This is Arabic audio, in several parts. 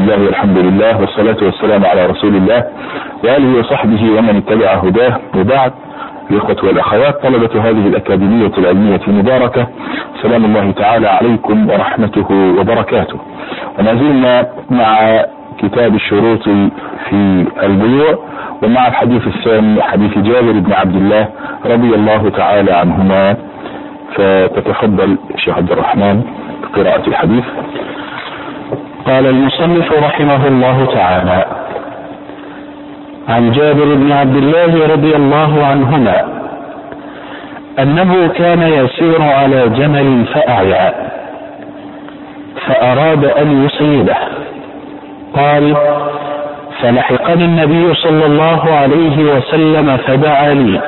الله والحمد لله والصلاة والسلام على رسول الله وآله وصحبه ومن اتبع هداه. وبعد، الإخوة والأخوات طلبة هذه الأكاديمية العلمية المباركة، سلام الله تعالى عليكم ورحمته وبركاته. وما زلنا مع كتاب الشروط في البيوع، ومع الحديث الثاني حديث جابر بن عبد الله رضي الله تعالى عنهما. فتتفضل الشيخ عبد الرحمن بقراءة الحديث. قال المصنف رحمه الله تعالى: عن جابر بن عبد الله رضي الله عنهما أنه كان يسير على جمل فأعيا فأراد أن يصيبه. قال: فلحقني النبي صلى الله عليه وسلم فدعا لي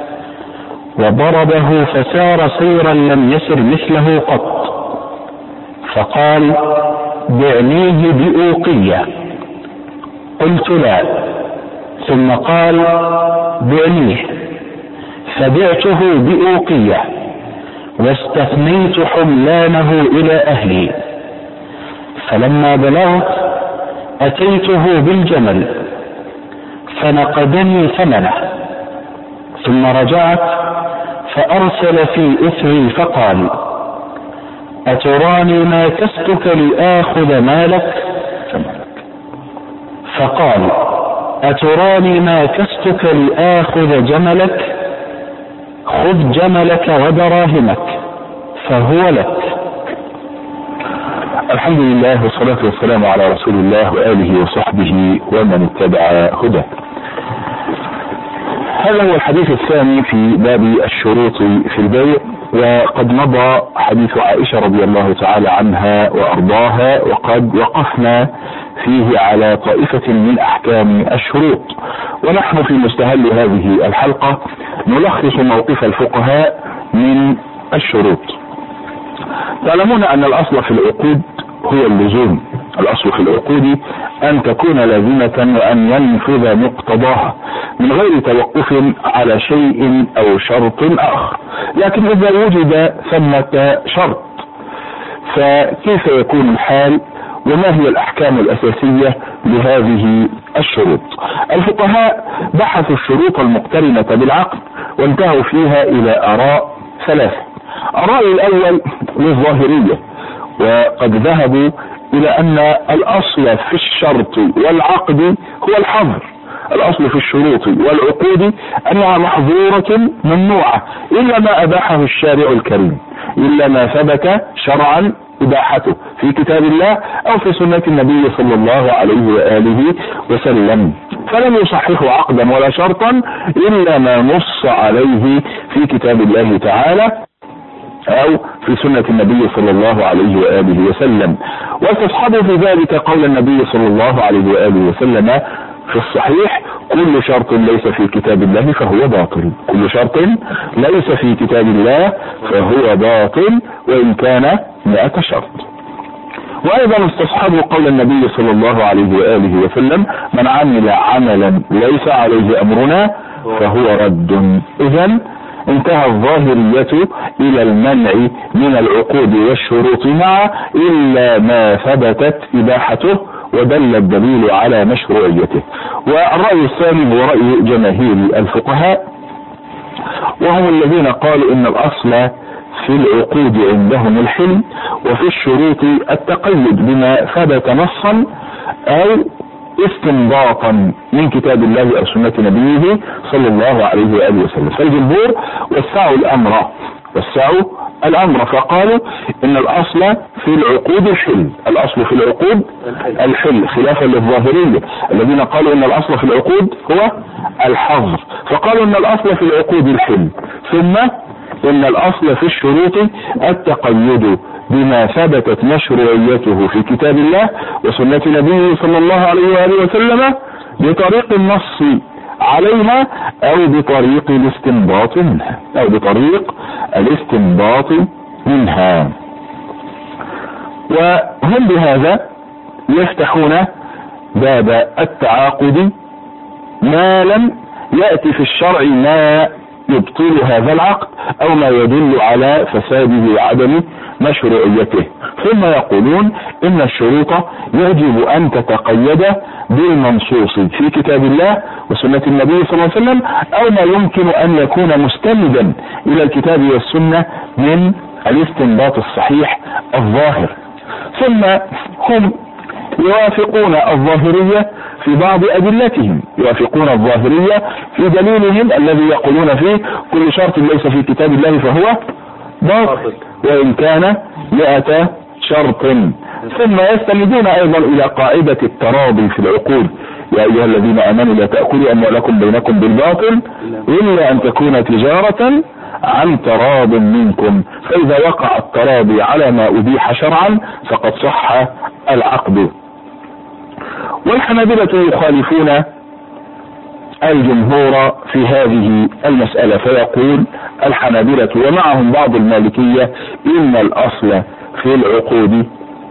وضربه فسار سيرا لم يسر مثله قط، فقال: بعنيه بأوقية. قلت: لا. ثم قال: بعنيه، فبعته بأوقية واستثنيت حملانه إلى أهلي. فلما بلغت أتيته بالجمل فنقدني ثمنه، ثم رجعت فأرسل في إثري فقال: أتراني ما كستك لآخذ مالك؟ فقال: أتراني ما كستك لآخذ جملك؟ خذ جملك ودراهمك فهو لك. الحمد لله والصلاة والسلام على رسول الله وآله وصحبه ومن اتبع هداه. هذا هو الحديث الثاني في باب الشروط في البيع، وقد مضى حديث عائشة رضي الله تعالى عنها وأرضاها، وقد وقفنا فيه على طائفة من أحكام الشروط. ونحن في مستهل هذه الحلقة نلخص موقف الفقهاء من الشروط. تعلمون أن الأصل في العقود هو اللزوم. الأصل في العقود أن تكون لازمة وأن ينفذ مقتضاها من غير توقف على شيء أو شرط آخر. لكن إذا وجد ثمة شرط فكيف يكون الحال؟ وما هي الأحكام الأساسية لهذه الشروط؟ الفقهاء بحثوا الشروط المقترنة بالعقد وانتهوا فيها إلى آراء ثلاثة. الرأي الأول للظاهرية، وقد ذهبوا إلى أن الأصل في الشرط والعقد هو الحظر. الأصل في الشروط والعقود أنها محظورة ممنوعة إلا ما أباحه الشارع الكريم، إلا ما ثبت شرعا إباحته في كتاب الله أو في سنة النبي صلى الله عليه وآله وسلم. فلم يصححوا عقدا ولا شرطا إلا ما نص عليه في كتاب الله تعالى أو في سنة النبي صلى الله عليه وآله وسلم. واستصحبوا في ذلك قول النبي صلى الله عليه وآله وسلم في الصحيح: كل شرط ليس في كتاب الله فهو باطل. كل شرط ليس في كتاب الله فهو باطل وإن كان 100 شرط. وأيضا استصحبوا قول النبي صلى الله عليه وآله وسلم: من عمل عملا ليس عليه أمرنا فهو رد. إذن انتهى الظاهرية إلى المنع من العقود والشروط معا إلا ما ثبتت إباحته ودل الدليل على مشروعيته. والرأي الثاني هو رأي جماهير الفقهاء، وهم الذين قالوا إن الأصل في العقود عندهم الحل، وفي الشروط التقيد بما ثبت نصا أو استنباطا من كتاب الله أو سنة نبيه صلى الله عليه وآله وسلم. فالجمهور وسعوا الأمر فقالوا إن الأصل في العقود الحل. الأصل في العقود الحل، خلافا للظاهرية الذين قالوا إن الأصل في العقود هو الحظر، فقالوا إن الأصل في العقود الحل، ثم إن الأصل في الشروط التقيد بما ثبتت مشروعيته في كتاب الله وسنة نبيه صلى الله عليه وآله وسلم بطريق النص عليها أو بطريق الاستنباط منها. وهم بهذا يفتحون باب التعاقد ما لم يأتي في الشرع ما يبطل هذا العقد أو ما يدل على فساده وعدم مشروعيته. ثم يقولون إن الشروط يجب أن تتقيد بالمنصوص في كتاب الله وسنة النبي صلى الله عليه وسلم، أو ما يمكن أن يكون مستندا إلى الكتاب والسنة من الاستنباط الصحيح الظاهر. ثم هم يوافقون الظاهرية في بعض أدلتهم، يوافقون الظاهرية في دليلهم الذي يقولون فيه كل شرط ليس في كتاب الله فهو باطل وإن كان 100 شرط. ثم يستندون أيضا إلى قاعدة التراضي في العقود: يا أيها الذين آمنوا لا تأكلوا أموالكم بينكم بالباطل إلا أن تكون تجارة عن تراض منكم، فإذا وقع التراضي على ما أبيح شرعا فقد صح العقد. والحنابلة يخالفون الجمهور في هذه المسألة، فيقول الحنابلة ومعهم بعض المالكية إن الأصل في العقود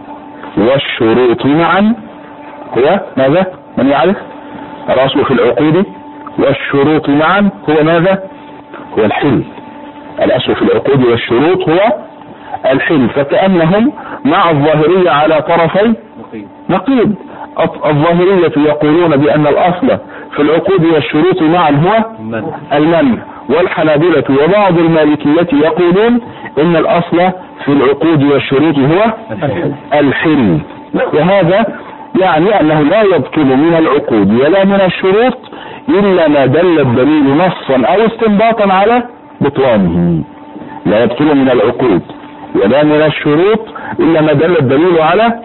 والشروط معا هو ماذا؟ من يعرف؟ الأصل في العقود والشروط معا هو ماذا؟ هو الحل. الأصل في العقود والشروط هو الحل، فكأنهم مع الظاهرية على طرفي نقيض. الظاهرية يقولون بأن الأصل في العقود والشروط معا هو المنع، والحنابلة وبعض المالكية يقولون إن الأصل في العقود والشروط هو الحل. وهذا يعني أنه لا يبطل من العقود ولا من الشروط إلا ما دل الدليل نصا أو استنباطا على بطلانه. لا يبطل من العقود ولا من الشروط إلا ما دل الدليل على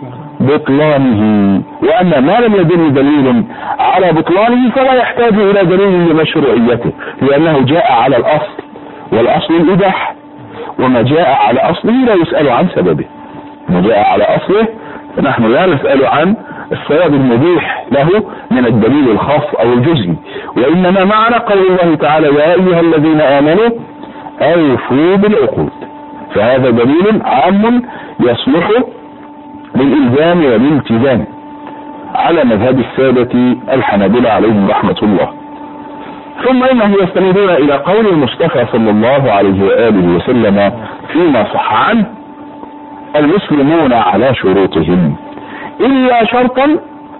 بطلانه، وأما ما لم يدل دليل على بطلانه فلا يحتاج إلى دليل لمشروعيته، لأنه جاء على الأصل، والأصل الإباحة، وما جاء على أصله لا يسأل عن سببه. ما جاء على أصله فنحن لا نسأل عن السبب المبيح له من الدليل الخاص أو الجزئي، وإنما معنى قول الله تعالى: يا أيها الذين آمنوا أوفوا بالعقود، فهذا دليل عام يصلح للإلزام والالتزام على مذهب السادة الحنابلة عليهم رحمة الله. ثم إنهم يستندون إلى قول المصطفى صلى الله عليه وآله وسلم فيما صح عنه: المسلمون على شروطهم إلا شرطا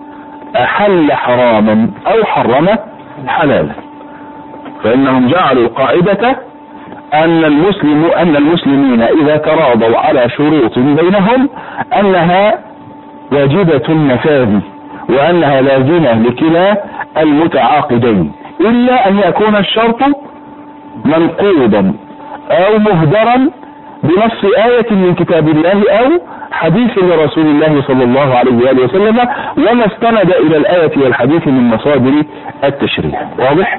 أحل حراما أو حرم حلالا. فإنهم جعلوا القاعدة أن المسلمين إذا تراضوا على شروط بينهم أنها واجبة النفاذ وأنها لازمة لكلا المتعاقدين، إلا أن يكون الشرط منقوضا أو مهدرا بنص آية من كتاب الله أو حديث لرسول الله صلى الله عليه وآله وسلم، وما استند إلى الآية والحديث من مصادر التشريع. واضح؟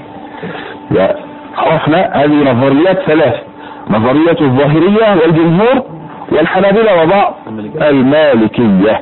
عرفنا هذه نظريات ثلاث: نظرية الظاهرية والجمهور والحنابلة وبعض المالكية.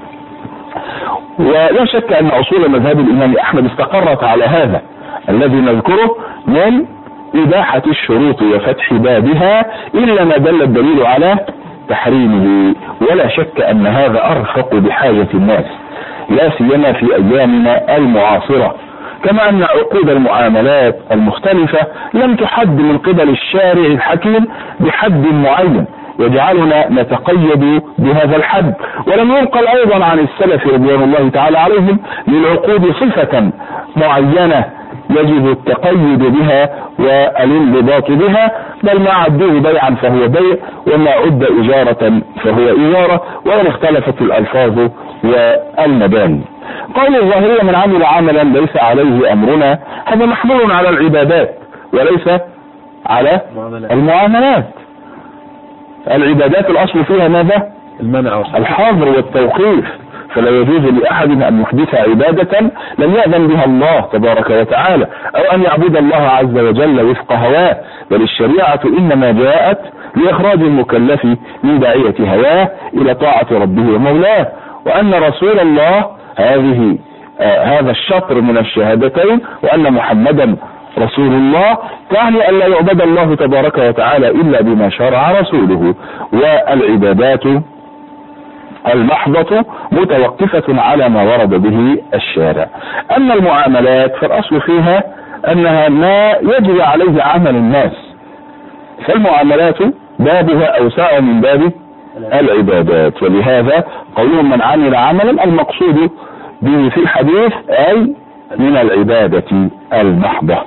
ولا شك أن أصول مذهب الإمام أحمد استقرت على هذا الذي نذكره من إباحة الشروط وفتح بابها إلا ما دل الدليل على تحريمه. ولا شك أن هذا أرفق بحاجة الناس، لا سيما في أيامنا المعاصرة، كما أن عقود المعاملات المختلفة لم تحد من قبل الشارع الحكيم بحد معين يجعلنا نتقيد بهذا الحد، ولم ينقل أيضا عن السلف رضوان الله تعالى عليهم للعقود صفة معينة يجب التقيد بها والانضباط بها، بل ما عدوه بيعا فهو بيع، وما عد إجارة فهو إجارة، وإن اختلفت الألفاظ والمباني. قول الظاهرية: من عمل عملا ليس عليه أمرنا، هذا محمول على العبادات وليس على المعاملات. العبادات الأصل فيها ماذا؟ المنع الحظر والتوقيف، فلا يجوز لأحد أن يحدث عبادة لم يأذن بها الله تبارك وتعالى، أو أن يعبد الله عز وجل وفق هواه، بل الشريعة إنما جاءت لإخراج المكلف من داعية هواه إلى طاعة ربه ومولاه، وأن رسول الله هذا الشطر من الشهادتين وأن محمدا رسول الله تعني أن لا يعبد الله تبارك وتعالى إلا بما شرع رسوله، والعبادات المحضة متوقفة على ما ورد به الشارع. أما المعاملات فالأصل فيها أنها ما يجري عليه عمل الناس، فالمعاملات بابها أوسع من باب العبادات. ولهذا قولهم من عمل عملا المقصود به في الحديث أي من العبادة المحضة.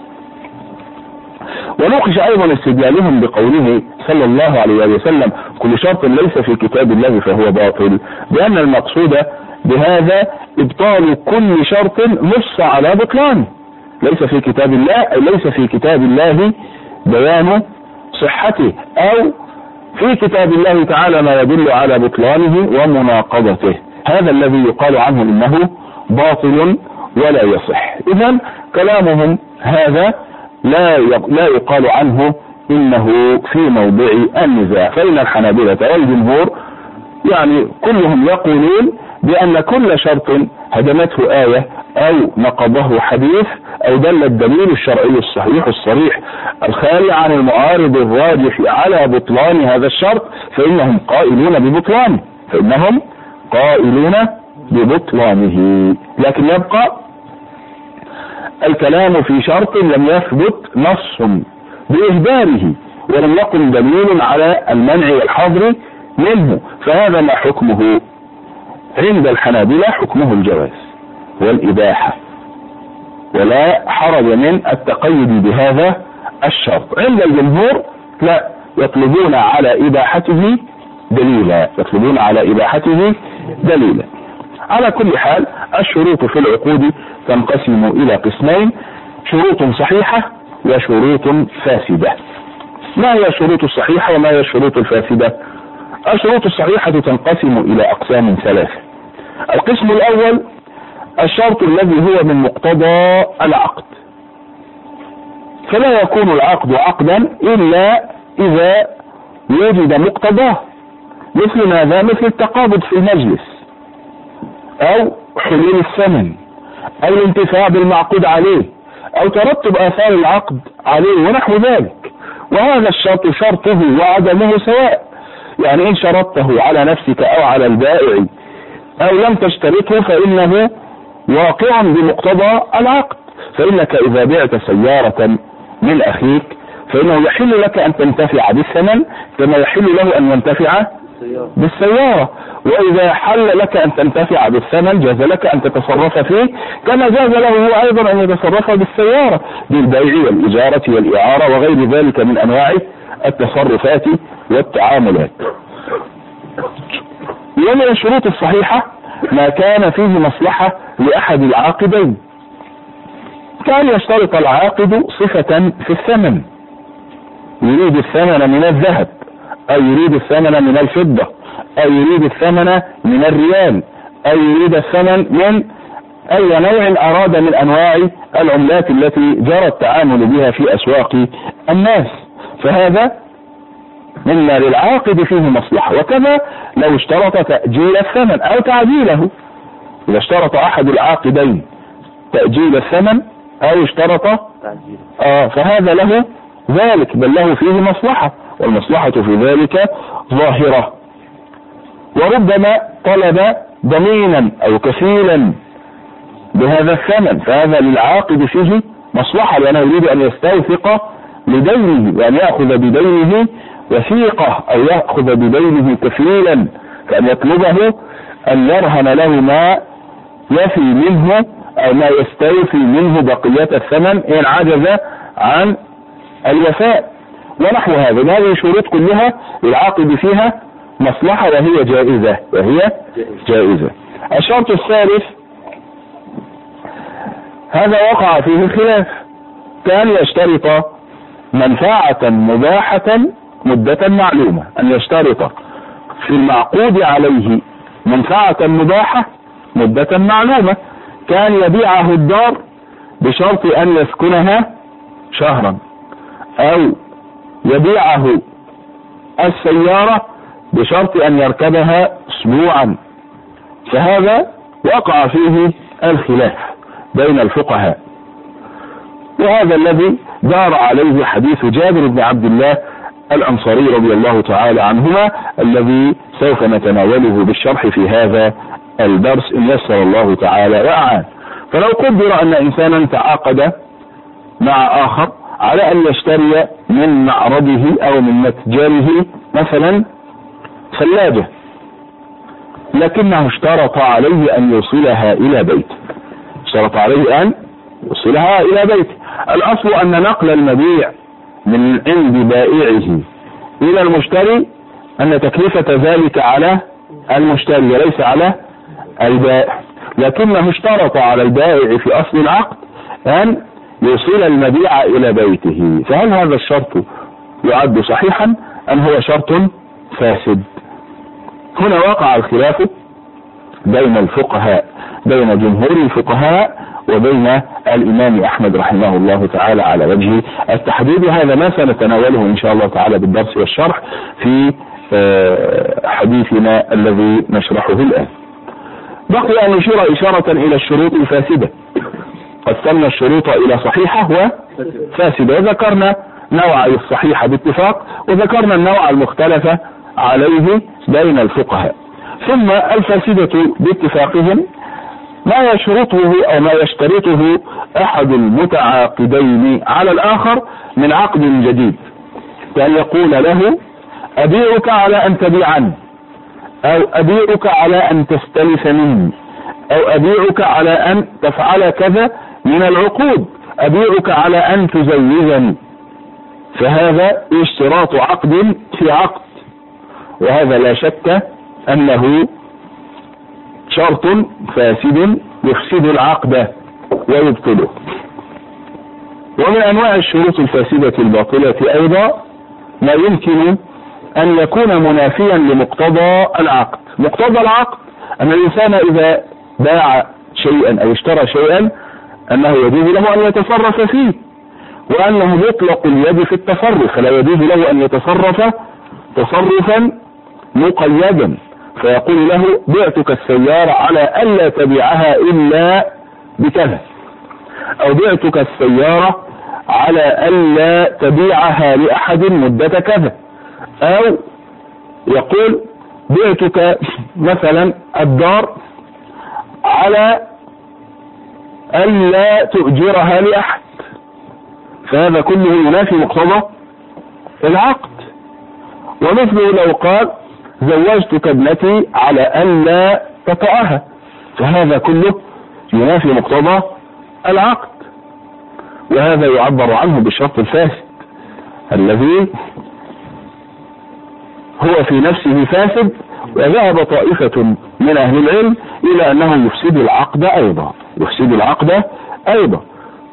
ونوقش أيضا استدلالهم بقوله صلى الله عليه وسلم كل شرط ليس في كتاب الله فهو باطل، بأن المقصود بهذا إبطال كل شرط نص على بطلانه. ليس في كتاب الله أي ليس في كتاب الله بيان صحته، أو في كتاب الله تعالى ما يدل على بطلانه ومناقضته، هذا الذي يقال عنه إنه باطل ولا يصح. إذن كلامهم هذا لا يقال عنه إنه في موضع النزاع، فإن الحنابلة والجمهور يعني كلهم يقولون بأن كل شرط هدمته آية أو نقضه حديث أو دل الدليل الشرعي الصحيح الصريح الخالي عن المعارض الراجح على بطلان هذا الشرط فإنهم قائلون ببطلانه. لكن يبقى الكلام في شرط لم يثبت نص بإهداره ولم يكن دليل على المنع والحظر منه، فهذا ما حكمه عند الحنابلة حكمه الجواز والإباحة، ولا حرج من التقيد بهذا الشرط. عند الجمهور لا، يطلبون على إباحته دليلا. على كل حال الشروط في العقود تنقسم إلى قسمين: شروط صحيحة وشروط فاسدة. ما هي الشروط الصحيحة وما هي الشروط الفاسدة؟ الشروط الصحيحة تنقسم إلى أقسام ثلاثة. القسم الأول الشرط الذي هو من مقتضى العقد، فلا يكون العقد عقدا إلا إذا وجد مقتضاه، مثل ماذا؟ مثل التقابض في المجلس، أو حلول الثمن، أو الانتفاع بالمعقود عليه، أو ترتب آثار العقد عليه ونحو ذلك. وهذا الشرط شرطه وعدمه سواء، يعني إن شرطته على نفسك أو على البائع أو لم تشترطه فإنه واقع بمقتضى العقد. فإنك إذا بعت سيارة من أخيك فإنه يحل لك أن تنتفع بالثمن كما يحل له أن ينتفع بالسيارة، وإذا حل لك أن تنتفع بالثمن جاز لك أن تتصرف فيه كما جاز له هو أيضا أن يتصرف بالسيارة بالبيع والإجارة والإعارة وغير ذلك من أنواع التصرفات والتعاملات. ومن الشروط الصحيحة ما كان فيه مصلحة لأحد العاقدين، كان يشترط العاقد صفة في الثمن، يريد الثمن من الذهب أو يريد الثمن من الفضة أو يريد الثمن من الريال أو يريد الثمن من أي نوع أراد من أنواع العملات التي جرى التعامل بها في أسواق الناس، فهذا مما للعاقد فيه مصلحة. وكذا لو اشترط تأجيل الثمن أو تعديله، إذا اشترط أحد العاقدين تأجيل الثمن أو اشترط فهذا له ذلك، بل له فيه مصلحة، والمصلحة في ذلك ظاهرة. وربما طلب ضمينا أو كفيلا بهذا الثمن، فهذا للعاقد فيه مصلحة، لأنه يريد أن يستوثق لدينه وأن يأخذ بدينه وثيقة أو يأخذ بدينه كفيلا، فأن يطلبه أن يرهن له ما يفي منه أو ما يستوفي منه بقية الثمن إن عجز عن الوفاء ونحو هذا. هذه الشروط كلها للعاقد فيها مصلحة وهي جائزة. الشرط الثالث هذا وقع فيه الخلاف، كان يشترط منفعة مباحة مدة معلومة، أن يشترط في المعقود عليه منفعة مباحة مدة معلومة. كان يبيعه الدار بشرط أن يسكنها شهرا، أو يبيعه السيارة بشرط أن يركبها أسبوعا، فهذا وقع فيه الخلاف بين الفقهاء، وهذا الذي دار عليه حديث جابر بن عبد الله الأنصاري رضي الله تعالى عنهما الذي سوف نتناوله بالشرح في هذا الدرس إن يسر الله تعالى وأعان. فلو قدر أن إنسانا تعاقد مع آخر على أن يشتري من معرضه أو من متجره مثلا ثلاجة لكنه اشترط عليه أن يوصلها إلى بيته، اشترط عليه أن يوصلها إلى بيته. الأصل أن نقل المبيع من عند بائعه إلى المشتري أن تكلفة ذلك على المشتري وليس على البائع، لكنه اشترط على البائع في أصل العقد أن يوصل المبيع إلى بيته. فهل هذا الشرط يعد صحيحا أم هو شرط فاسد؟ هنا وقع الخلاف بين الفقهاء، بين جمهور الفقهاء وبين الإمام أحمد رحمه الله تعالى على وجه التحديد. هذا ما سنتناوله إن شاء الله تعالى بالدرس والشرح في حديثنا الذي نشرحه الآن. بقي أن نشير إشارة إلى الشروط الفاسدة. قسمنا الشروط إلى صحيحة وفاسدة، وذكرنا نوع الصحيحة باتفاق، وذكرنا النوع المختلف عليه بين الفقهاء. ثم الفاسدة باتفاقهم ما يشرطه أو ما يشترطه أحد المتعاقدين على الآخر من عقد جديد، كأن يقول له أبيعك على أن تبيعني، أو أبيعك على أن تستلف مني، أو أبيعك على أن تفعل كذا من العقود، أبيعك على أن تزوجني. فهذا اشتراط عقد في عقد، وهذا لا شك أنه شرط فاسد يفسد العقد ويبطله. ومن أنواع الشروط الفاسدة الباطلة أيضا ما يمكن أن يكون منافيا لمقتضى العقد. مقتضى العقد أن الإنسان إذا باع شيئا أو اشترى شيئا أنه يجوز له أن يتصرف فيه، وأنه مطلق اليد في التصرف، فلا يجوز له أن يتصرف تصرفا مقيدا، فيقول له بعتك السيارة على ألا تبيعها إلا بكذا، أو بعتك السيارة على ألا تبيعها لأحد مدة كذا، أو يقول بعتك مثلا الدار على ألا تؤجرها لأحد. فهذا كله ينافي مقتضى العقد. ومثله لو قال زوجتك ابنتي على ألا تطأها، فهذا كله ينافي مقتضى العقد، وهذا يعبر عنه بالشرط الفاسد الذي هو في نفسه فاسد. وذهب طائفة من أهل العلم إلى أنه يفسد العقد أيضا، يفسد العقد أيضا.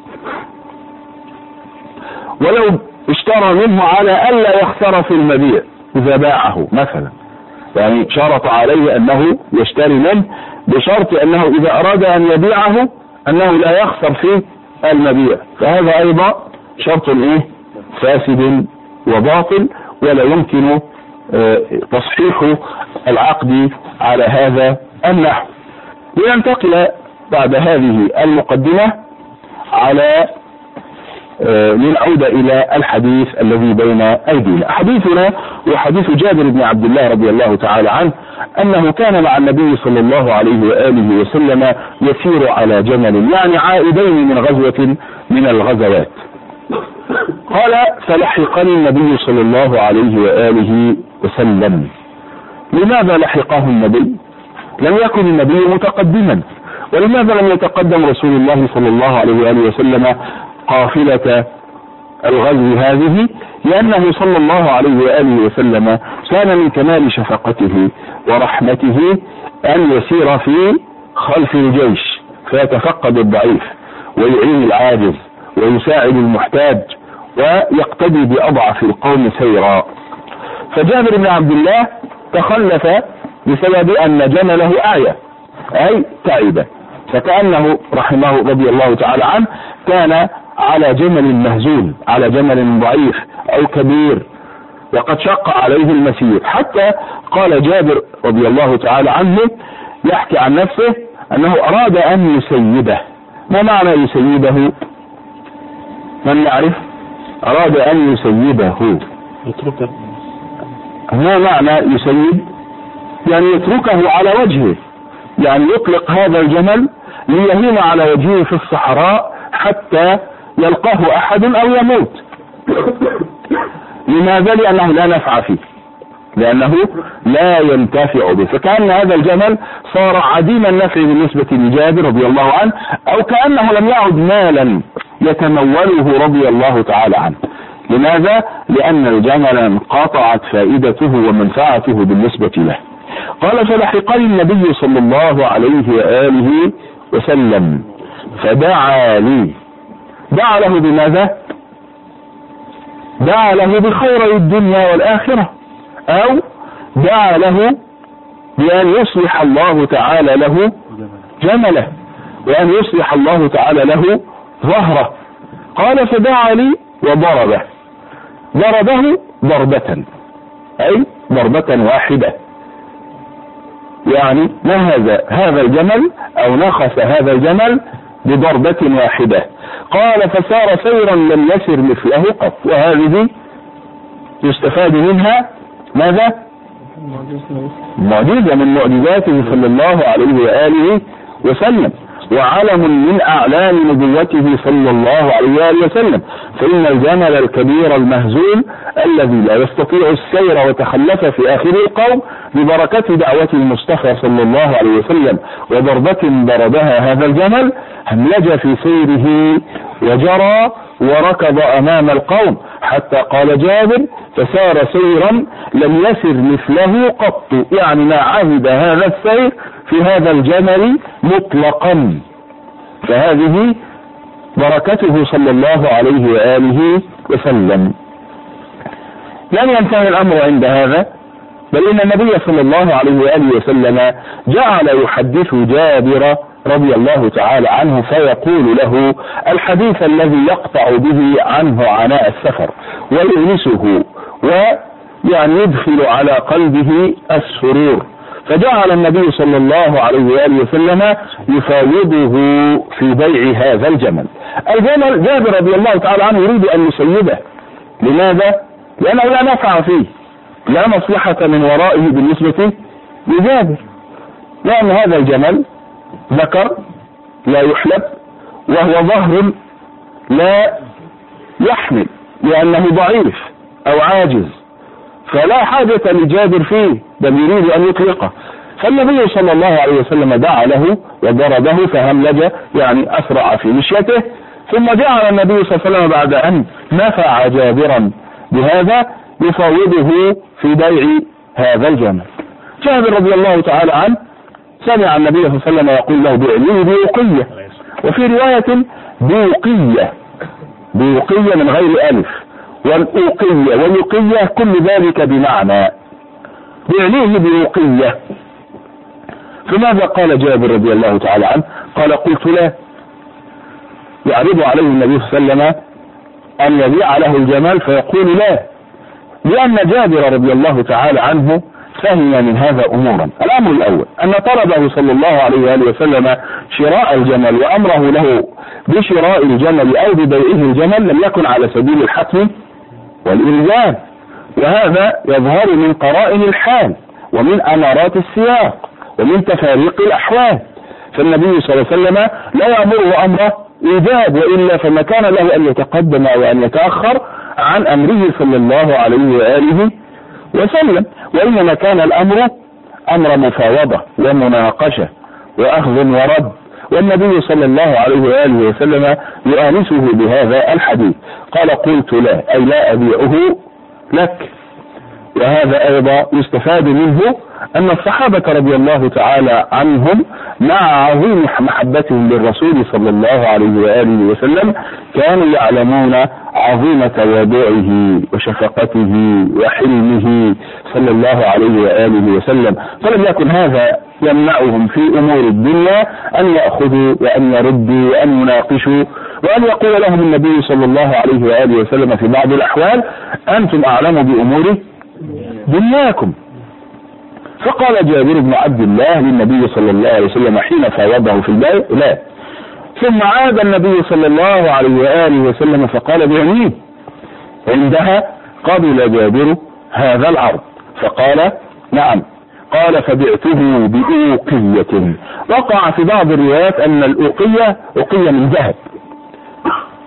ولو اشترى منه على ألا يخسر في المبيع إذا باعه مثلا، يعني شرط عليه أنه يشتري منه بشرط أنه إذا أراد أن يبيعه أنه لا يخسر في المبيع، فهذا أيضا شرط فاسد وباطل، ولا يمكن تصحيح العقد على هذا النحو. لننتقل بعد هذه المقدمة على لنعود إلى الحديث الذي بين أيدينا. حديثنا هو حديث جابر بن عبد الله رضي الله تعالى عنه أنه كان مع النبي صلى الله عليه وآله وسلم يسير على جمل، يعني عائدين من غزوة من الغزوات. قال فلحقني النبي صلى الله عليه وآله وسلم. لماذا لحقه النبي؟ لم يكن النبي متقدما. ولماذا لم يتقدم رسول الله صلى الله عليه وآله وسلم قافلة الغزو هذه؟ لأنه صلى الله عليه وآله وسلم كان من كمال شفقته ورحمته أن يسير في خلف الجيش فيتفقد الضعيف ويعين العاجز ويساعد المحتاج ويقتدي بأضعف القوم سيرا. فجابر بن عبد الله تخلف بسبب أن جمله أعيا أي تعب، فكأنه رحمه رضي الله تعالى عنه كان على جمل مهزول، على جمل ضعيف أو كبير، وقد شق عليه المسير. حتى قال جابر رضي الله تعالى عنه يحكي عن نفسه أنه أراد أن يسيبه. ما معنى يسيبه؟ من يعرف؟ أراد أن يسيبه. ما معنى يسيب؟ يعني يتركه على وجهه، يعني يطلق هذا الجمل ليهيم على وجهه في الصحراء حتى يلقاه أحد أو يموت. لماذا؟ لأنه لا نفع فيه، لأنه لا ينتفع به، فكأن هذا الجمل صار عديم النفع بالنسبة لجابر رضي الله عنه، أو كأنه لم يعد مالا يتموله رضي الله تعالى عنه. لماذا؟ لأن الجمل انقطعت فائدته ومنفعته بالنسبة له. قال فلحقني النبي صلى الله عليه وآله وسلم فدعا لي. دعا له بماذا؟ دعا له بخير الدنيا والآخرة، أو دعا له بأن يصلح الله تعالى له جمله، وأن يصلح الله تعالى له ظهره. قال فدعا لي وضربه، ضربه ضربة، أي ضربة واحدة، يعني نهز هذا الجمل أو نخس هذا الجمل بضربة واحدة. قال فسار سيرا لم يسر مثله قط. وهذه يستفاد منها ماذا؟ معجزة من معجزاته صلى الله عليه وآله وسلم، وعلم من أعلام نبوته صلى الله عليه وآله وسلم. فإن الجمل الكبير المهزول الذي لا يستطيع السير وتخلف في آخر القوم ببركة دعوة المصطفى صلى الله عليه وسلم وضربة ضربها هذا الجمل، هملج في سيره وجرى وركض أمام القوم، حتى قال جابر فسار سيرا لم يسر مثله قط، يعني ما عهد هذا السير في هذا الجمل مطلقا. فهذه بركته صلى الله عليه وآله وسلم. لم ينتهي الأمر عند هذا، بل إن النبي صلى الله عليه وآله وسلم جعل يحدث جابر رضي الله تعالى عنه فيقول له الحديث الذي يقطع به عنه عناء السفر ويؤنسه ويعني يدخل على قلبه السرور. فجعل النبي صلى الله عليه وآله وسلم يفاوضه في بيع هذا الجمل. الجمل جابر رضي الله تعالى عنه يريد أن يسيبه. لماذا؟ لأنه لا نفع فيه، لا مصلحة من ورائه بالنسبة لجابر، لأن هذا الجمل ذكر لا يحلب، وهو ظهر لا يحمل لأنه ضعيف أو عاجز، فلا حاجة لجابر فيه، بل يريد أن يطلقه. فالنبي صلى الله عليه وسلم دعا له وضربه فهملج، يعني أسرع في مشيته. ثم جعل النبي صلى الله عليه وسلم بعد أن نفع جابرا بهذا يفاوضه في بيع هذا الجمل. جابر رضي الله تعالى عنه سمع النبي صلى الله عليه وسلم يقول له بيعني بوقية، وفي رواية بوقية، بوقية من غير ألف، والأوقية والوقية كل ذلك بمعنى، بيعنيه بوقية. فماذا قال جابر رضي الله تعالى عنه؟ قال قلت لا. يعرض عليه النبي صلى الله عليه وسلم أن يبيع له الجمال فيقول لا، لأن جابر رضي الله تعالى عنه فهم من هذا أمورا. الأمر الأول أن طلبه صلى الله عليه وآله وسلم شراء الجمل وأمره له بشراء الجمل أو ببيعه الجمل لم يكن على سبيل الحتم والإلزام، وهذا يظهر من قرائن الحال ومن أمارات السياق ومن تفاريق الأحوال. فالنبي صلى الله عليه وسلم لا يأمره أمر إيجاب، وإلا فما كان له أن يتقدم وأن يتأخر عن أمره صلى الله عليه وآله وسلم، وإنما كان الأمر أمر مفاوضة ومناقشة وأخذ ورد، والنبي صلى الله عليه وآله وسلم يؤانسه بهذا الحديث. قال قلت لا، أي لا أبيعه لك. وهذا أيضا يستفاد منه أن الصحابة رضي الله تعالى عنهم مع عظيم محبتهم للرسول صلى الله عليه وآله وسلم كانوا يعلمون عظيم تواضعه وشفقته وحلمه صلى الله عليه وآله وسلم، فلم يكن هذا يمنعهم في أمور الدنيا أن يأخذوا وأن يردوا وأن يناقشوا، وأن يقول لهم النبي صلى الله عليه وآله وسلم في بعض الأحوال أنتم أعلم بأمور دنياكم. فقال جابر بن عبد الله للنبي صلى الله عليه وسلم حين فاوضه في البيع لا. ثم عاد النبي صلى الله عليه وآله وسلم فقال بيعنيه. عندها قبل جابر هذا العرض فقال نعم. قال فبعته بأوقية. وقع في بعض الروايات أن الأوقية أوقية من ذهب،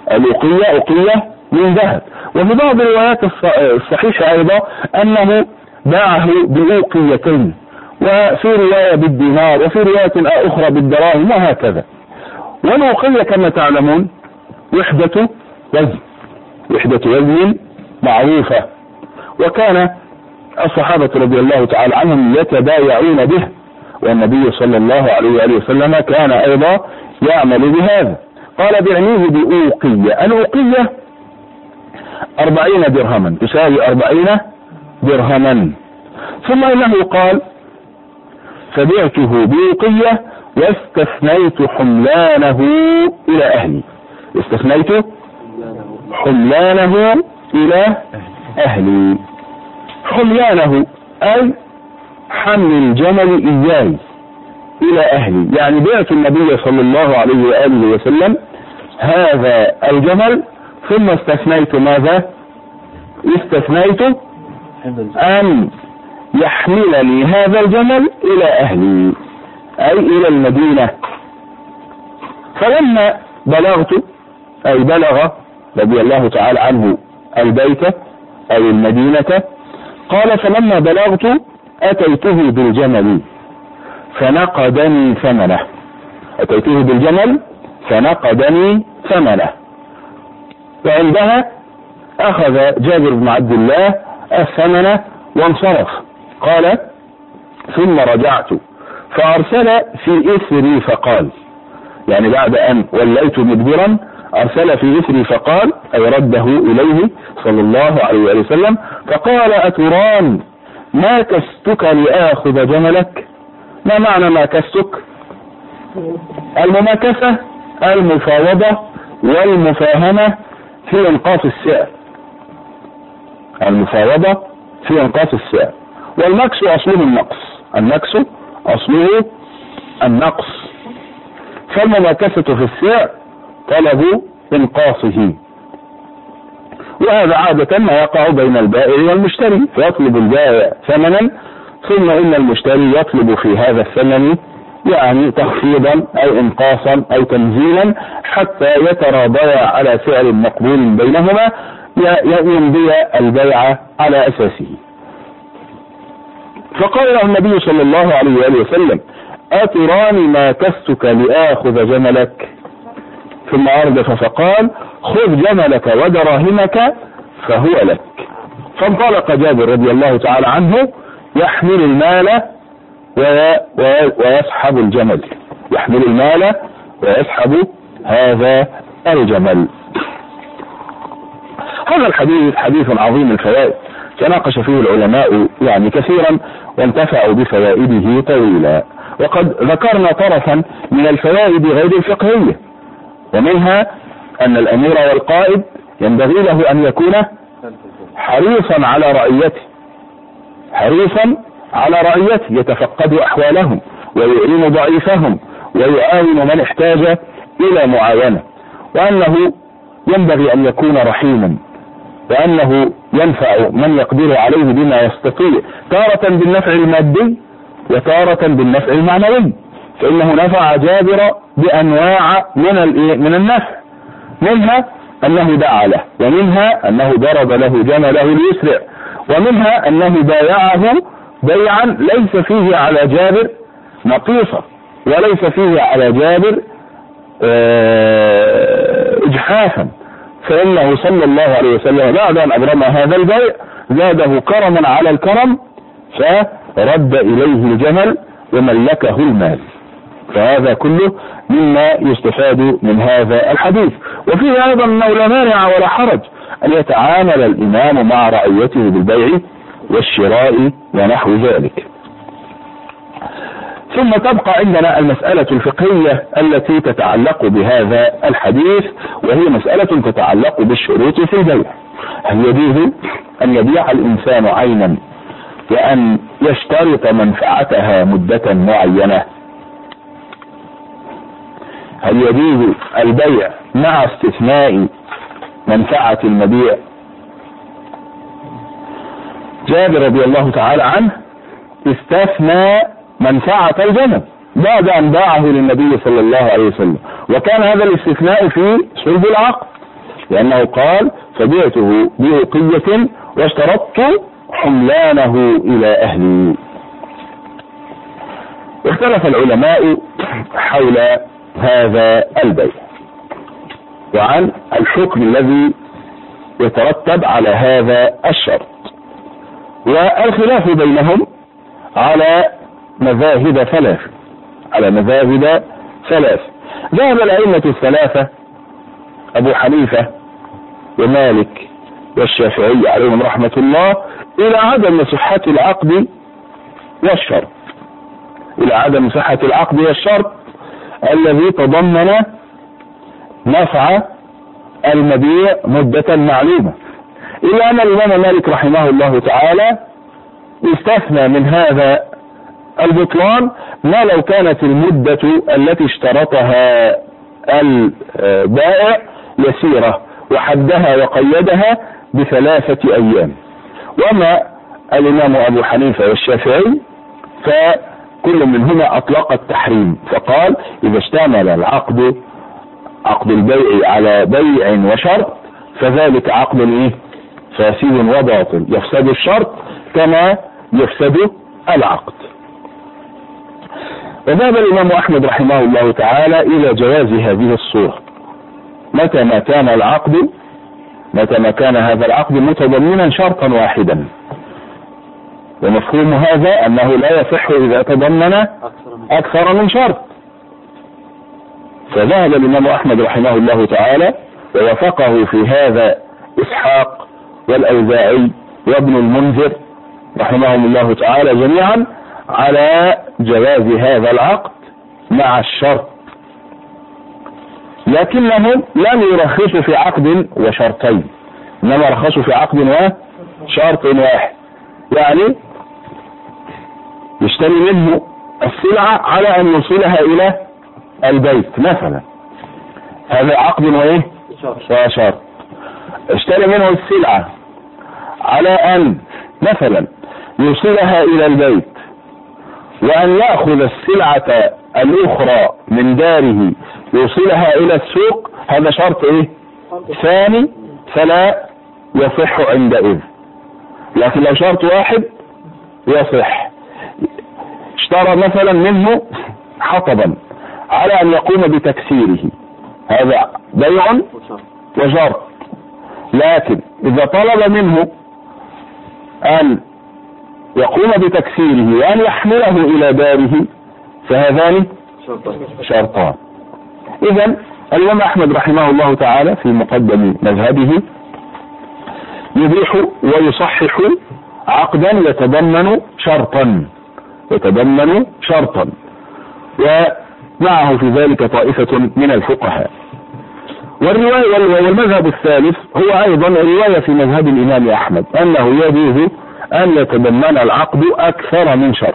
الأوقية أوقية من ذهب، وفي بعض الروايات الصحيحة أيضا أنه باعه بأوقيتين، وفي رواية بالدينار، وفي رواية أخرى بالدراهم، وهكذا. والأوقية كما تعلمون وحدة وزن معروفة، وكان الصحابة رضي الله تعالى عنهم يتبايعون به، والنبي صلى الله عليه وآله وسلم كان أيضا يعمل بهذا. قال بعنيه بأوقية. الأوقية 40 درهما، تساوي 40 درهما. ثم إنه قال فبعته بأوقية واستثنيت حملانه إلى أهلي. استثنيت حملانه إلى أهلي. حملانه أي حمل الجمل إياي إلى أهلي، يعني بعت النبي صلى الله عليه وآله وسلم هذا الجمل، ثم استثنيت ماذا؟ استثنيت أن يحملني هذا الجمل إلى أهلي، أي إلى المدينة. فلما بلغت، أي بلغ رضي الله تعالى عنه البيت أو المدينة، قال فلما بلغت أتيته بالجمل فنقدني ثمنه. أتيته بالجمل فنقدني ثمنه. وعندها أخذ جابر بن عبد الله الثمن وانصرف. قال ثم رجعت فأرسل في إثري فقال، يعني بعد أن وليت مدبرا أرسل في إثري فقال، أي رده إليه صلى الله عليه وسلم، فقال أتران ما كستك لآخذ جملك؟ ما معنى ما كستك؟ المماكسة المفاوضة والمفاهمة في انقاص السعر. المفاوضة في انقاص السعر، والمكس أصله النقص. المكس أصله النقص، فالمماكسة في السعر طلب انقاصه. وهذا عادة ما يقع بين البائع والمشتري، فيطلب البائع ثمنا، ثم إن المشتري يطلب في هذا الثمن يعني تخفيضا أو انقاصا أو تنزيلا، حتى يتراضيا على سعر مقبول بينهما يمضي البيع على أساسه. فقال له النبي صلى الله عليه وآله وسلم أتراني ما كستك لآخذ جملك؟ ثم أردف فقال خذ جملك ودراهمك فهو لك. فانطلق جابر رضي الله تعالى عنه يحمل المال ويسحب الجمل، يحمل المال ويسحب هذا الجمل. هذا الحديث حديث عظيم الفوائد، تناقش فيه العلماء يعني كثيرا وانتفعوا بفوائده طويلا، وقد ذكرنا طرفا من الفوائد غير الفقهية، ومنها أن الأمير والقائد ينبغي له أن يكون حريصا على رعيته، حريصا على رعيته، يتفقد أحوالهم ويعين ضعيفهم ويعاون من احتاج إلى معاونة، وأنه ينبغي أن يكون رحيما، وأنه ينفع من يقدر عليه بما يستطيع، تارة بالنفع المادي وتارة بالنفع المعنوي. فإنه نفع جابر بأنواع من النفع، منها أنه دعا له، ومنها أنه ضرب له جمله ليسرع، ومنها أنه بايعه بيعا ليس فيه على جابر نقيصة، وليس فيه على جابر إجحافا، فإنه صلى الله عليه وسلم بعد أن أبرم هذا البيع زاده كرما على الكرم، فرد إليه الجمل وملكه المال. فهذا كله مما يستفاد من هذا الحديث. وفيه أيضا أنه لا مانع ولا حرج أن يتعامل الإمام مع رعيته بالبيع والشراء ونحو ذلك. ثم تبقى عندنا المسألة الفقهية التي تتعلق بهذا الحديث، وهي مسألة تتعلق بالشروط في البيع. هل يجوز أن يبيع الإنسان عينا وأن يشترط منفعتها مدة معينة؟ هل يجوز البيع مع استثناء منفعة المبيع؟ جابر رضي الله تعالى عنه استثنى منفعة الجمل بعد أن باعه للنبي صلى الله عليه وسلم، وكان هذا الاستثناء في صلب العقد، لأنه قال فبعته بأوقية واشترطت حملانه إلى أهله. اختلف العلماء حول هذا البيع وعن الحكم الذي يترتب على هذا الشرط، والخلاف بينهم على مذاهب ثلاث. ذهب الأئمة الثلاثة أبو حنيفة ومالك والشافعي عليهم رحمة الله إلى عدم صحة العقد والشرط، الذي تضمن نفع المبيع مدة معلومة، إلا أن الإمام مالك رحمه الله تعالى استثنى من هذا البطلان ما لو كانت المدة التي اشترطها البائع يسيرة وحدها وقيدها ب3 أيام. وما الإمام أبو حنيفة والشافعي فكل منهما أطلق التحريم، فقال إذا اشتمل عقد البيع على بيع وشرط فذلك عقد فاسد وباطل، يفسد الشرط كما يفسد العقد. وذهب الإمام أحمد رحمه الله تعالى إلى جواز هذه الصورة متى ما كان هذا العقد متضمنا شرطا واحدا، ومفهوم هذا أنه لا يصح إذا تضمن أكثر من شرط. فذهب الإمام أحمد رحمه الله تعالى ووافقه في هذا إسحاق والأوزاعي وابن المنذر رحمهم الله تعالى جميعا على جواز هذا العقد مع الشرط، لكنهم لم يرخصوا في عقد وشرطين، إنما رخصوا في عقد وشرط واحد، يعني يشتري منه السلعة على أن يوصلها إلى البيت مثلا، هذا عقد وشرط. اشتري منه السلعة على أن مثلا يوصلها إلى البيت، وأن يأخذ السلعة الأخرى من داره يوصلها إلى السوق، هذا شرط ثاني فلا يصح عندئذ. لكن لو شرط واحد يصح. اشترى مثلا منه حطبا على أن يقوم بتكسيره، هذا بيع وشرط، لكن إذا طلب منه أن يقوم بتكسيره وأن يحمله إلى داره فهذان شرطان. إذن الإمام أحمد رحمه الله تعالى في مقدم مذهبه يبيح ويصحح عقدا يتضمن شرطا، ومعه في ذلك طائفة من الفقهاء. والمذهب الثالث هو أيضا الرواية في مذهب الإمام أحمد أنه يجوز أن يتضمن العقد أكثر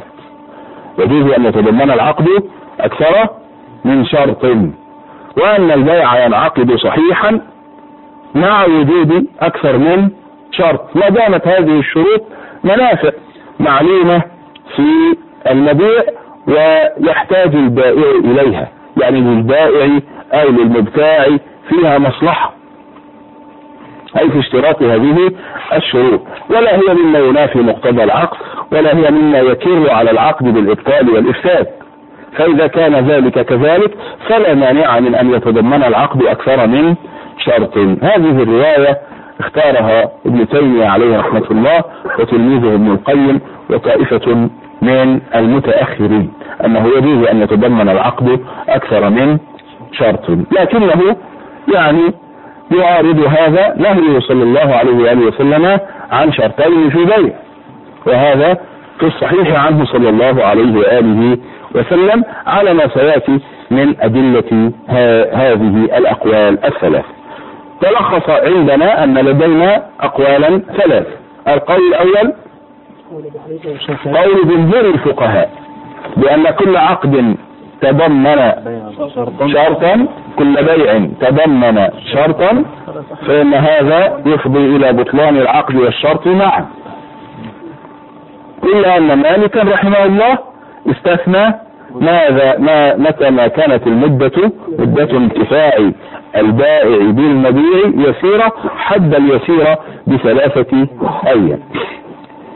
من شرط، وأن البيع ينعقد صحيحا مع وجود أكثر من شرط، ما دامت هذه الشروط منافع معلومة في المبيع ويحتاج البائع إليها، يعني للبائع أو للمبتاع فيها مصلحة، أي في اشتراط هذه الشروط، ولا هي مما ينافي مقتضى العقد، ولا هي مما يكر على العقد بالإبطال والإفساد. فإذا كان ذلك كذلك فلا مانع من أن يتضمن العقد أكثر من شرط. هذه الرواية اختارها ابن تيمية عليه رحمة الله وتلميذه ابن القيم وطائفة من المتأخرين، أنه يجوز أن يتضمن العقد أكثر من شرط، لكنه يعني يعارض هذا نهيه صلى الله عليه وآله وسلم عن شرطين في بيع، وهذا في الصحيح عنه صلى الله عليه وآله وسلم على ما سيأتي من أدلة هذه الأقوال الثلاث. تلخص عندنا أن لدينا أقوالا ثلاث. القول الأول قول جمهور الفقهاء بأن كل عقد تضمن شرطا، كل بيع تضمن شرطا، فإن هذا يفضي إلى بطلان العقد والشرط معا، إلا أن مالكا رحمه الله استثنى متى ما كانت مدة انتفاع البائع بالمبيع يسيرة، حد اليسيرة ب3 أيام.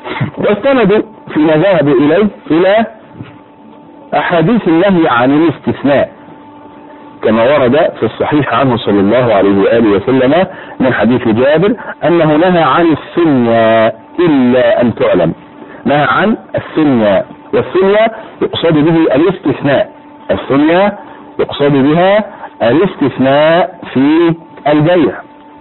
واستندوا فيما ذهبوا إليه إلى أحاديث النهي عن الاستثناء، كما ورد في الصحيح عنه صلى الله عليه وآله وسلم من حديث جابر أنه نهى عن الثنيا إلا أن تعلم. نهى عن الثنيا، والثنيا يقصد به الاستثناء، الثنيا يقصد بها الاستثناء في البيع.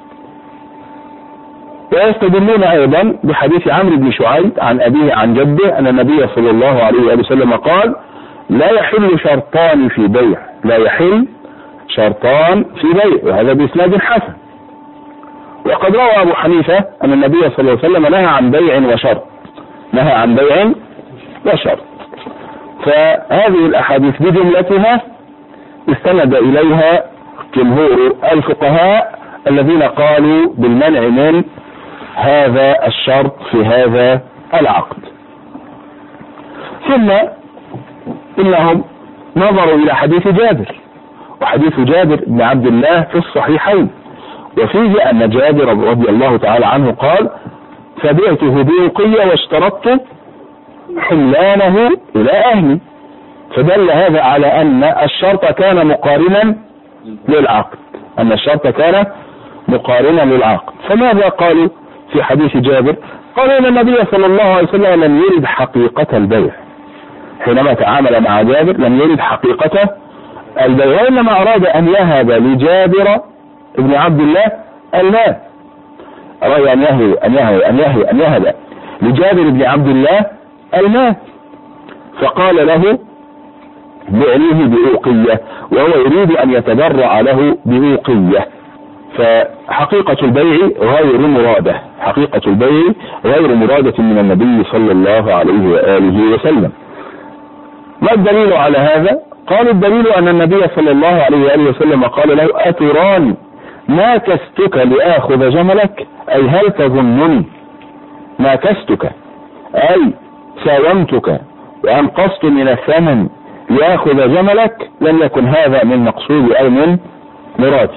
ويستدلون أيضا بحديث عمرو بن شعيب عن أبيه عن جده أن النبي صلى الله عليه وآله وسلم قال: لا يحل شرطان في بيع، لا يحل شرطان في بيع، وهذا بإسناد حسن. وقد روى أبو حنيفة أن النبي صلى الله عليه وسلم نهى عن بيع وشرط، نهى عن بيع وشرط. فهذه الأحاديث بجملتها استند إليها جمهور الفقهاء الذين قالوا بالمنع من هذا الشرط في هذا العقد. ثم إنهم نظروا إلى حديث جابر، وحديث جابر بن عبد الله في الصحيحين، وفيه أن جابر رضي الله تعالى عنه قال: فبعته بوقية واشترطت حملانه إلى أهلي. فدل هذا على أن الشرط كان مقارنا للعقد، أن الشرط كان مقارنا للعقد. فماذا قالوا في حديث جابر؟ قالوا أن النبي صلى الله عليه وسلم لم يرد حقيقة البيع، حينما تعامل مع جابر لم يرد حقيقة البيع، وإنما أراد أن يهب لجابر ابن عبد الله المال، أراد أن يهب لجابر بن عبد الله المال، فقال له: بعنيه بأوقية، وهو يريد أن يتبرع له بأوقية. فحقيقة البيع غير مرادة، حقيقة البيع غير مرادة من النبي صلى الله عليه وآله وسلم. ما الدليل على هذا؟ قال: الدليل أن النبي صلى الله عليه وآله وسلم قال له: أتراني ما كستك لآخذ جملك؟ أي هل تظنني ما كستك أي ساومتك وأنقصت من الثمن لآخذ جملك؟ لم يكن هذا من مقصود أو من مرادي.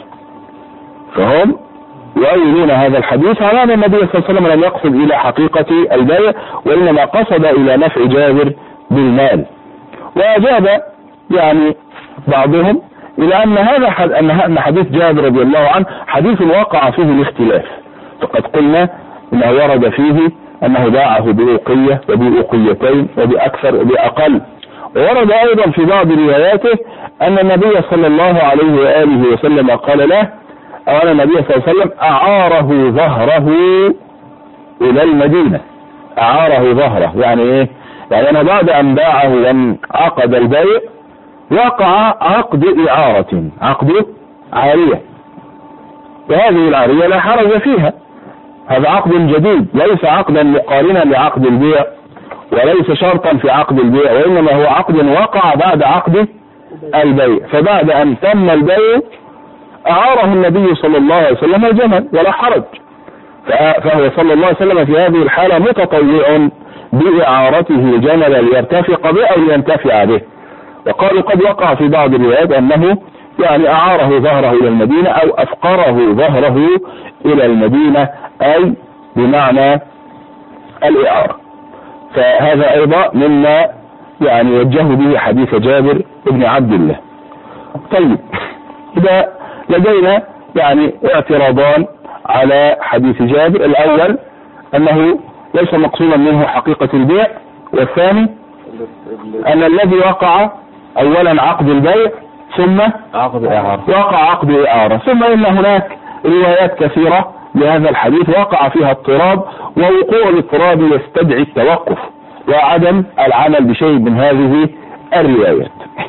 فهم يؤيدون هذا الحديث على أن النبي صلى الله عليه وسلم لم يقصد إلى حقيقة البيع، وإنما قصد إلى نفع جابر بالمال. وأجاب يعني بعضهم إلى أن حديث جابر رضي الله عنه حديث وقع فيه الاختلاف، فقد قلنا أنه ورد فيه أنه باعه بأوقية وبأوقيتين وبأكثر وبأقل. وورد أيضا في بعض رواياته أن النبي صلى الله عليه وآله وسلم قال له، أو أن النبي صلى الله عليه وسلم أعاره ظهره إلى المدينة. أعاره ظهره يعني إيه؟ يعني أنا بعد أن باعه وانعقد البيع وقع عقد إعارة، عقد عارية، وهذه العارية لا حرج فيها، هذا عقد جديد ليس عقدا مقارنا لعقد البيع، وليس شرطا في عقد البيع، وإنما هو عقد وقع بعد عقد البيع. فبعد أن تم البيع أعاره النبي صلى الله عليه وسلم الجمل ولا حرج، فهو صلى الله عليه وسلم في هذه الحالة متطوع بإعارته جملا ليرتفق به أو لينتفع به. وقالوا قد وقع في بعض الروايات أنه يعني أعاره ظهره إلى المدينة أو أفقره ظهره إلى المدينة، أي بمعنى الإعارة. فهذا أيضا مما يعني وجه به حديث جابر بن عبد الله. طيب، إذا لدينا يعني اعتراضان على حديث جابر: الأول أنه ليس مقصودا منه حقيقة البيع، والثاني أن الذي وقع أولا عقد البيع ثم وقع عقد إعارة، ثم إن هناك روايات كثيرة لهذا الحديث وقع فيها اضطراب، ووقوع الاضطراب يستدعي التوقف وعدم العمل بشيء من هذه الروايات.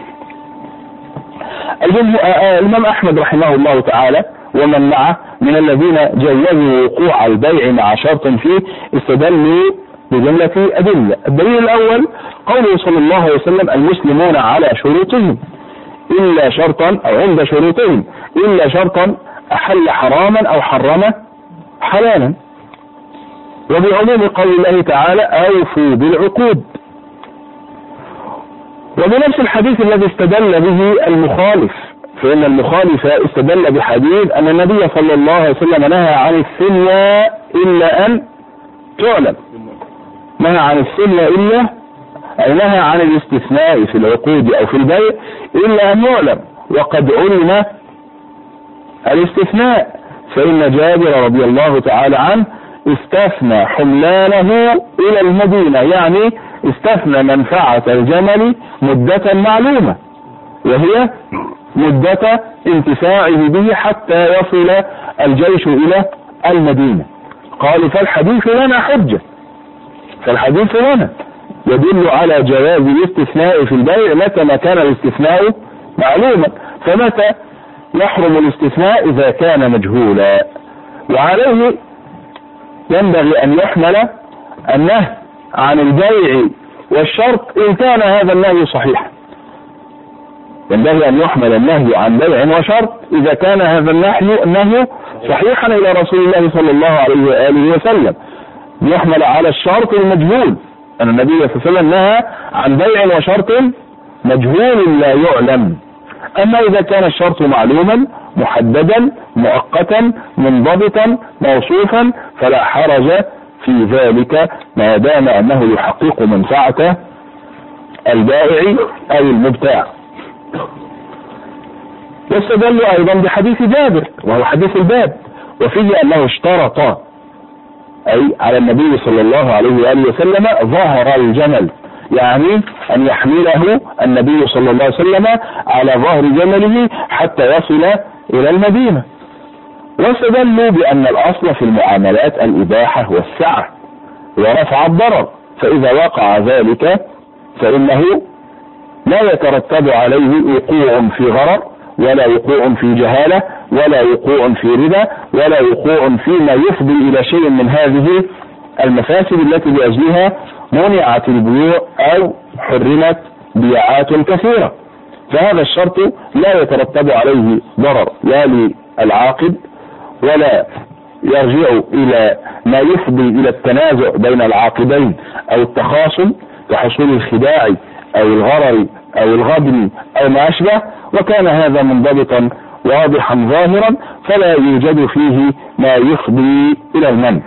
الإمام أحمد رحمه الله تعالى ومن معه من الذين جوزوا وقوع البيع مع شرط فيه استدلوا بجملة أدلة. الدليل الأول قوله صلى الله عليه وسلم: المسلمون على شروطهم إلا شرطا، أو عند شروطهم إلا شرطا أحل حراما أو حرم حلالا. وبعموم قول الله تعالى: أوفوا بالعقود. وبنفس الحديث الذي استدل به المخالف، فإن المخالف استدل بحديث أن النبي صلى الله عليه وسلم نهى عن الثنيا إلا أن تعلم، نهى عن السلة إلا أي نهى عن الاستثناء في العقود أو في البيع إلا أن يعلم، وقد علم الاستثناء، فإن جابر رضي الله تعالى عنه استثنى حملانه إلى المدينة، يعني استثنى منفعة الجمل مدة معلومة وهي مدة انتفاعه به حتى يصل الجيش إلى المدينة. قالوا فالحديث لنا حجة، فالحديث لنا يدل على جواز الاستثناء في البيع متى ما كان الاستثناء معلوما، فمتى يحرم الاستثناء إذا كان مجهولا. وعليه ينبغي أن يحمل النهي عن البيع والشرط إن كان هذا النهي صحيحا، ينبغي أن يحمل النهي عن بيع وشرط إذا كان هذا النهي صحيحا إلى رسول الله صلى الله عليه وآله وسلم، يحمل على الشرط المجهول، أن النبي صلى الله عليه وسلم نهى عن بيع وشرط مجهول لا يعلم. أما إذا كان الشرط معلوما محددا مؤقتا منضبطا موصوفا فلا حرج في ذلك ما دام أنه يحقق منفعة البائع أو المبتاع. واستدل أيضا بحديث جابر وهو حديث الباب، وفيه أنه اشترط أي على النبي صلى الله عليه وآله وسلم ظهر الجمل، يعني أن يحمله النبي صلى الله عليه وسلم على ظهر جمله حتى يصل إلى المدينة. واستدلوا بأن الأصل في المعاملات الإباحة والسعة ورفع الضرر، فإذا وقع ذلك فإنه لا يترتب عليه وقوع في غرر ولا وقوع في جهالة ولا وقوع في ربا ولا وقوع فيما يفضي إلى شيء من هذه المفاسد التي لأجلها منعت البيوع أو حرمت بيعات كثيرة. فهذا الشرط لا يترتب عليه ضرر لا للعاقد ولا يرجع إلى ما يفضي إلى التنازع بين العاقدين أو التخاصم كحصول الخداع أو الغرر أو الغبن أو ما أشبه، وكان هذا منضبطا واضحا ظاهرا فلا يوجد فيه ما يفضي إلى المنع.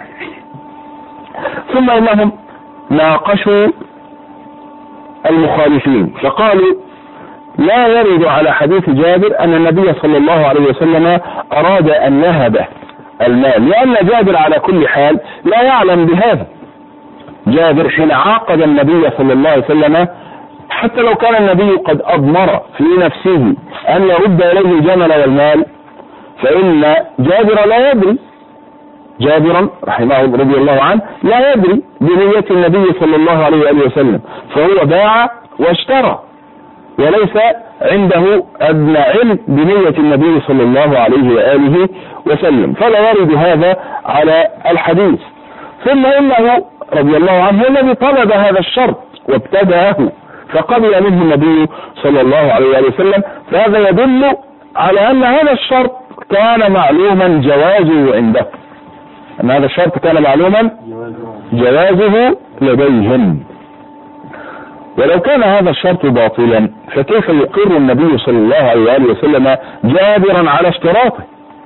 ثم إنهم ناقشوا المخالفين فقالوا لا يرد على حديث جابر أن النبي صلى الله عليه وسلم أراد أن يهب المال، لأن جابر على كل حال لا يعلم بهذا. جابر حين عاقد النبي صلى الله عليه وسلم حتى لو كان النبي قد أضمر في نفسه أن يرد إليه الجمل والمال فإن جابر لا يدري، جابرا رحمه رضي الله عنه لا يدري بنية النبي صلى الله عليه وآله وسلم، فهو باع واشترى وليس عنده أدنى علم بنية النبي صلى الله عليه وآله وسلم، فلا يرد هذا على الحديث. ثم إنه رضي الله عنه الذي طلب هذا الشرط وابتدأه فقبل منه النبي صلى الله عليه وآله وسلم، فهذا يدل على أن هذا الشرط كان معلوما جوازه عنده، أن هذا الشرط كان معلوما جوازه لديهم. ولو كان هذا الشرط باطلا فكيف يقر النبي صلى الله عليه وآله وسلم جابرا على اشتراطه؟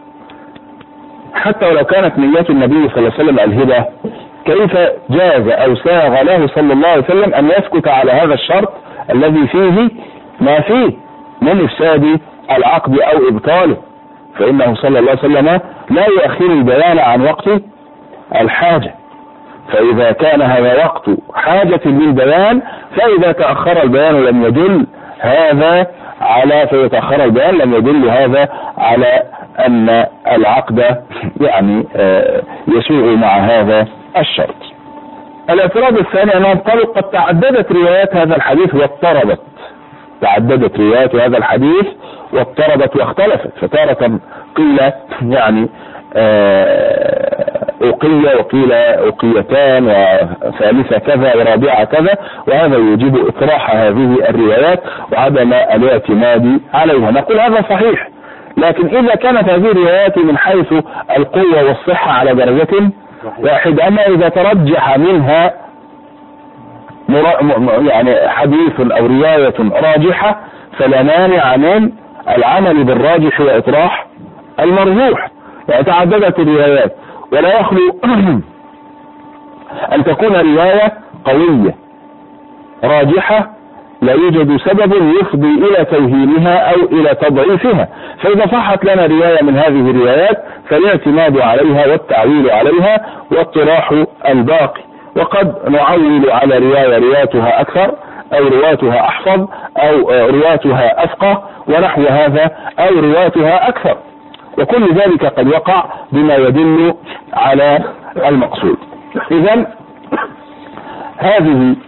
حتى ولو كانت نية النبي صلى الله عليه وسلم الهبة كيف جاز أو ساغ له صلى الله عليه وسلم أن يسكت على هذا الشرط الذي فيه ما فيه من إفساد العقد أو إبطاله؟ فإنه صلى الله عليه وسلم لا يؤخر البيان عن وقت الحاجة، فإذا كان هذا وقت حاجة للبيان فإذا تأخر البيان لم يدل هذا على فيتأخر البيان لم يدل هذا على أن العقد يعني يسوء مع هذا الشرط. الاعتراض الثاني أنهم قالوا قد تعددت روايات هذا الحديث واضطربت، تعددت روايات هذا الحديث واضطربت واختلفت، فتارة قيل يعني أقية وقيل أقيتان وثالثة كذا ورابعة كذا، وهذا يجب إطراح هذه الروايات وعدم الاعتماد عليها. نقول هذا صحيح، لكن إذا كانت هذه الروايات من حيث القوة والصحة على درجة واحدة، أما إذا ترجح منها يعني حديث أو رواية راجحة فلا مانع من العمل بالراجح وإطراح المرجوح. يعني تعددت الروايات ولا يخلو أن تكون رواية قوية راجحة لا يوجد سبب يفضي إلى توهينها أو إلى تضعيفها، فإذا صحت لنا رواية من هذه الروايات فالاعتماد عليها والتعويل عليها واطراح الباقي. وقد نعول على رواتها أكثر أو رواتها أحفظ أو رواتها أفقه ونحو هذا أو رواتها أكثر، وكل ذلك قد وقع بما يدل على المقصود. إذن هذه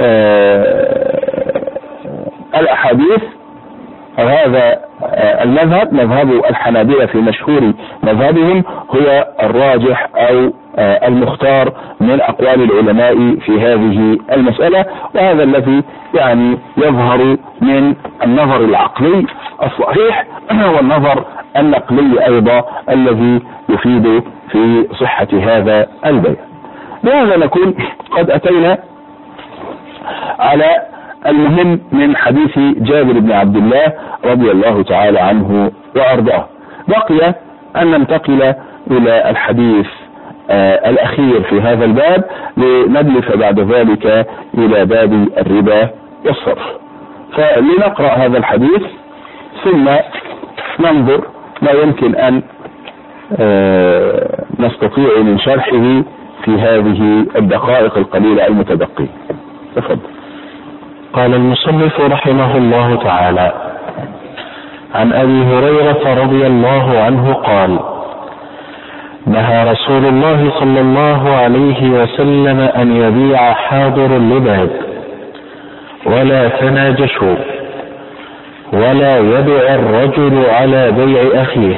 الأحاديث أو هذا المذهب، مذهب الحنابلة في مشهور مذهبهم، هو الراجح أو المختار من أقوال العلماء في هذه المسألة، وهذا الذي يعني يظهر من النظر العقلي الصحيح والنظر النقلي أيضا الذي يفيد في صحة هذا البيان. بهذا نكون قد أتينا على المهم من حديث جابر بن عبد الله رضي الله تعالى عنه وأرضاه. بقي أن ننتقل إلى الحديث الأخير في هذا الباب لندلف بعد ذلك إلى باب الربا والصرف. فلنقرأ هذا الحديث ثم ننظر ما يمكن أن نستطيع من شرحه في هذه الدقائق القليلة المتبقية. تفضل. قال المصنف رحمه الله تعالى: عن أبي هريرة رضي الله عنه قال: نهى رسول الله صلى الله عليه وسلم أن يبيع حاضر اللباد ولا تناجشوا ولا يبيع الرجل على بيع أخيه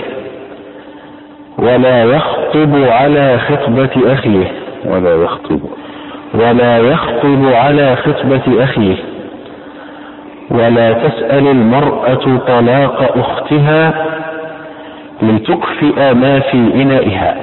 ولا يخطب على خطبة أخيه ولا يخطب على خطبة أخيه ولا تسأل المرأة طلاق أختها لتكفئ ما في إنائها.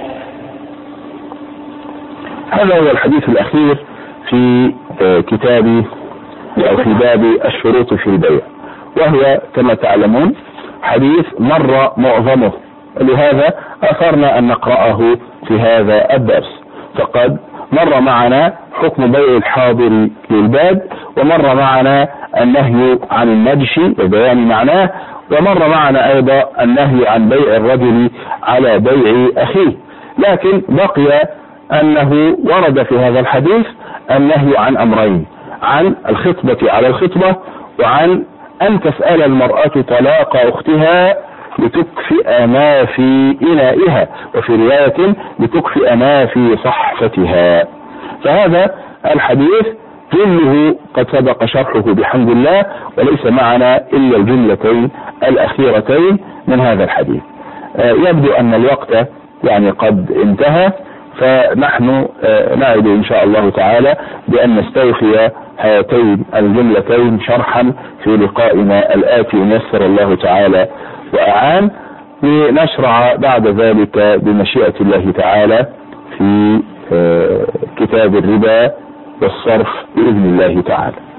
هذا هو الحديث الأخير في كتاب أو في باب الشروط في البيع، وهو كما تعلمون حديث مر معظمه، لهذا أثرنا أن نقرأه في هذا الدرس. فقد مر معنا حكم بيع الحاضر للباد، ومر معنا النهي عن النجش وبيان معناه، ومر معنا أيضا النهي عن بيع الرجل على بيع أخيه. لكن بقي أنه ورد في هذا الحديث النهي عن أمرين: عن الخطبة على الخطبة، وعن أن تسأل المرأة طلاق أختها لتكفئ ما في إنائها، وفي رواية لتكفئ ما في صحفتها. فهذا الحديث كله قد سبق شرحه بحمد الله، وليس معنا إلا الجملتين الأخيرتين من هذا الحديث. يبدو أن الوقت يعني قد انتهى، فنحن نعد إن شاء الله تعالى بأن نستوفي هاتين الجملتين شرحا في لقائنا الآتي إن يسر الله تعالى وأعان، لنشرع بعد ذلك بمشيئة الله تعالى في كتاب الربا والصرف بإذن الله تعالى.